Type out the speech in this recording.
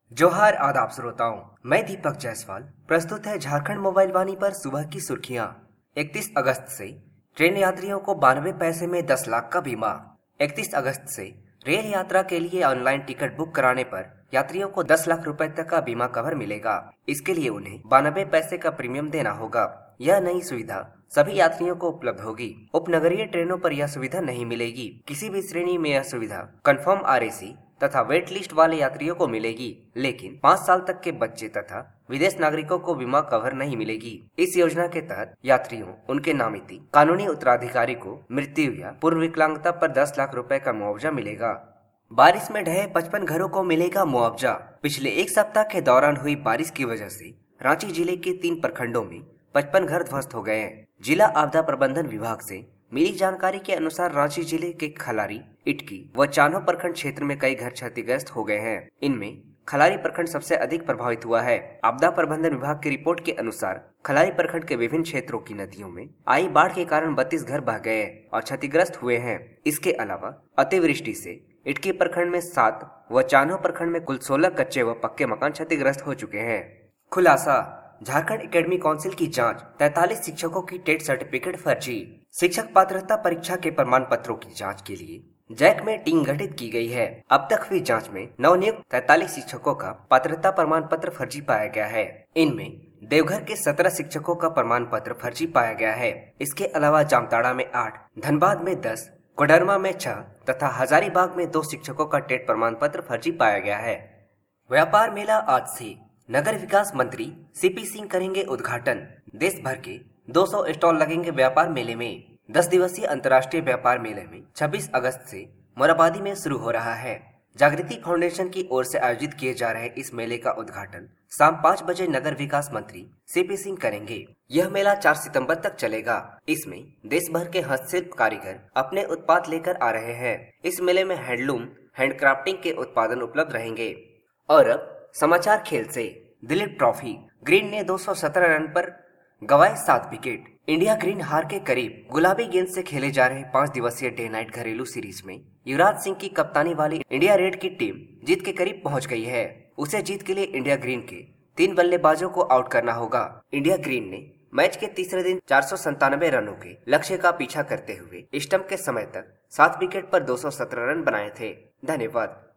जोहार आदाब श्रोताओं, मैं दीपक जायसवाल। प्रस्तुत है झारखंड मोबाइल वाणी पर सुबह की सुर्खियां। 31 अगस्त से ट्रेन यात्रियों को 92 पैसे में 10 लाख का बीमा। 31 अगस्त से रेल यात्रा के लिए ऑनलाइन टिकट बुक कराने पर यात्रियों को 10 लाख रुपए तक का बीमा कवर मिलेगा। इसके लिए उन्हें 92 पैसे का प्रीमियम देना होगा। यह नई सुविधा सभी यात्रियों को उपलब्ध होगी। उपनगरीय ट्रेनों पर यह सुविधा नहीं मिलेगी। किसी भी श्रेणी में यह सुविधा कंफर्म आरएसी तथा वेट लिस्ट वाले यात्रियों को मिलेगी, लेकिन 5 साल तक के बच्चे तथा विदेश नागरिकों को बीमा कवर नहीं मिलेगी। इस योजना के तहत यात्रियों, उनके नामिती कानूनी उत्तराधिकारी को मृत्यु या पूर्व विकलांगता पर 10 लाख रुपए का मुआवजा मिलेगा। बारिश में ढहे 55 घरों को मिलेगा मुआवजा। पिछले एक सप्ताह के दौरान हुई बारिश की वजह से रांची जिले के 3 प्रखंडों में 55 घर ध्वस्त हो गए हैं। जिला आपदा प्रबंधन विभाग से मिली जानकारी के अनुसार रांची जिले के खलारी, इटकी व चान्हो प्रखंड क्षेत्र में कई घर क्षतिग्रस्त हो गए हैं। इनमें खलारी प्रखंड सबसे अधिक प्रभावित हुआ है। आपदा प्रबंधन विभाग की रिपोर्ट के अनुसार खलारी प्रखंड के विभिन्न क्षेत्रों की नदियों में आई बाढ़ के कारण 32 घर बह गए और क्षतिग्रस्त हुए हैं। इसके अलावा अतिवृष्टि से इटकी प्रखंड में 7 व चान्हो प्रखंड में कुल 16 कच्चे व पक्के मकान क्षतिग्रस्त हो चुके हैं। खुलासा, झारखंड एकेडमी काउंसिल की जांच, 43 शिक्षकों की टेट सर्टिफिकेट फर्जी। शिक्षक पात्रता परीक्षा के प्रमाण पत्रों की जांच के लिए जैक में टीम गठित की गई है। अब तक हुई जांच में नवनियुक्त 43 शिक्षकों का पात्रता प्रमाण पत्र फर्जी पाया गया है। इनमें देवघर के 17 शिक्षकों का प्रमाण पत्र फर्जी पाया गया है। इसके अलावा जामताड़ा में 8, धनबाद में 10, कोडरमा में 6 तथा हजारीबाग में 2 शिक्षकों का टेट प्रमाण पत्र फर्जी पाया गया है। व्यापार मेला आज से नगर विकास मंत्री सीपी सिंह करेंगे उद्घाटन। देश भर के 200 स्टॉल लगेंगे व्यापार मेले में। 10 दिवसीय अंतर्राष्ट्रीय व्यापार मेले में 26 अगस्त से मोराबादी में शुरू हो रहा है। जागृति फाउंडेशन की ओर से आयोजित किए जा रहे इस मेले का उद्घाटन शाम 5 बजे नगर विकास मंत्री सीपी सिंह करेंगे। यह मेला 4 सितंबर तक चलेगा। इसमें देश भर के हस्तशिल्प कारीगर अपने उत्पाद लेकर आ रहे हैं। इस मेले में हैंडलूम, हैंडक्राफ्टिंग के उत्पादन उपलब्ध रहेंगे। और अब समाचार खेल से। दिलीप ट्रॉफी, ग्रीन ने 217 रन पर गंवाए 7 विकेट। इंडिया ग्रीन हार के करीब। गुलाबी गेंद से खेले जा रहे 5 दिवसीय डे नाइट घरेलू सीरीज में युवराज सिंह की कप्तानी वाली इंडिया रेड की टीम जीत के करीब पहुंच गई है। उसे जीत के लिए इंडिया ग्रीन के 3 बल्लेबाजों को आउट करना होगा। इंडिया ग्रीन ने मैच के तीसरे दिन 497 रनों के लक्ष्य का पीछा करते हुए स्टंप के समय तक 7 विकेट पर 217 रन बनाए थे। धन्यवाद।